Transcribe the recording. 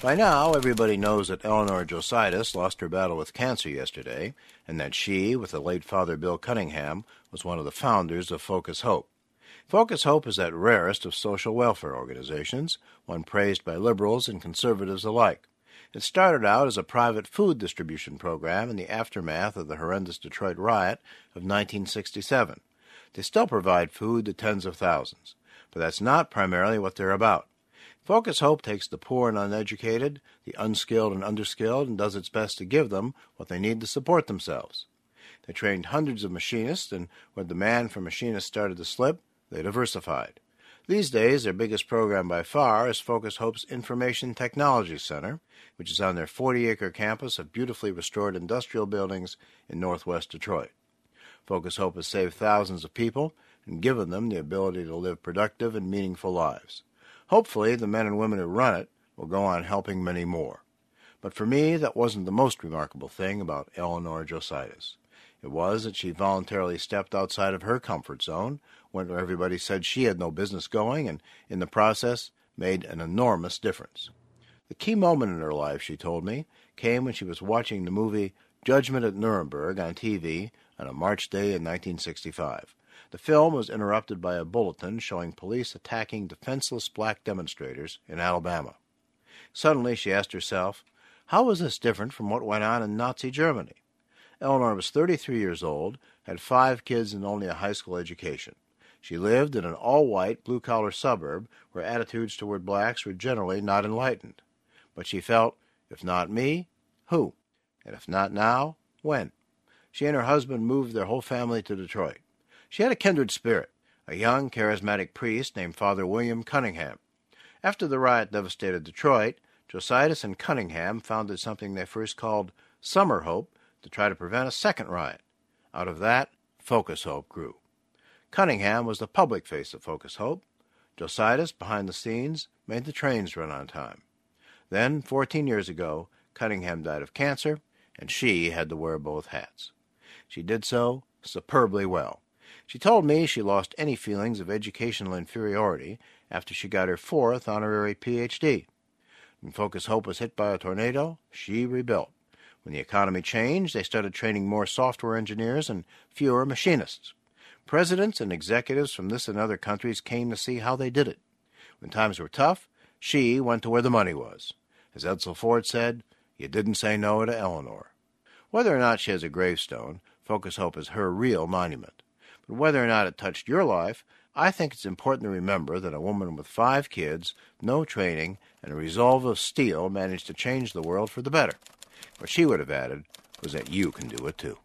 By now, everybody knows that Eleanor Jositis lost her battle with cancer yesterday, and that she, with the late Father Bill Cunningham, was one of the founders of Focus Hope. Focus Hope is that rarest of social welfare organizations, one praised by liberals and conservatives alike. It started out as a private food distribution program in the aftermath of the horrendous Detroit riot of 1967. They still provide food to tens of thousands, but that's not primarily what they're about. Focus Hope takes the poor and uneducated, the unskilled and underskilled, and does its best to give them what they need to support themselves. They trained hundreds of machinists, and when demand for machinists started to slip, they diversified. These days, their biggest program by far is Focus Hope's Information Technology Center, which is on their 40-acre campus of beautifully restored industrial buildings in northwest Detroit. Focus Hope has saved thousands of people and given them the ability to live productive and meaningful lives. Hopefully, the men and women who run it will go on helping many more. But for me, that wasn't the most remarkable thing about Eleanor Jositis. It was that she voluntarily stepped outside of her comfort zone, went where everybody said she had no business going, and in the process made an enormous difference. The key moment in her life, she told me, came when she was watching the movie Judgment at Nuremberg on TV on a March day in 1965. The film was interrupted by a bulletin showing police attacking defenseless black demonstrators in Alabama. Suddenly she asked herself, how was this different from what went on in Nazi Germany? Eleanor was 33 years old, had 5 kids and only a high school education. She lived in an all-white, blue-collar suburb where attitudes toward blacks were generally not enlightened. But she felt, if not me, who? And if not now, when? She and her husband moved their whole family to Detroit. She had a kindred spirit, a young, charismatic priest named Father William Cunningham. After the riot devastated Detroit, Jositis and Cunningham founded something they first called Summer Hope to try to prevent a second riot. Out of that, Focus Hope grew. Cunningham was the public face of Focus Hope. Jositis, behind the scenes, made the trains run on time. Then, 14 years ago, Cunningham died of cancer, and she had to wear both hats. She did so superbly well. She told me she lost any feelings of educational inferiority after she got her 4th honorary Ph.D. When Focus Hope was hit by a tornado, she rebuilt. When the economy changed, they started training more software engineers and fewer machinists. Presidents and executives from this and other countries came to see how they did it. When times were tough, she went to where the money was. As Edsel Ford said, you didn't say no to Eleanor. Whether or not she has a gravestone, Focus Hope is her real monument. But whether or not it touched your life, I think it's important to remember that a woman with 5 kids, no training, and a resolve of steel managed to change the world for the better. What she would have added was that you can do it too.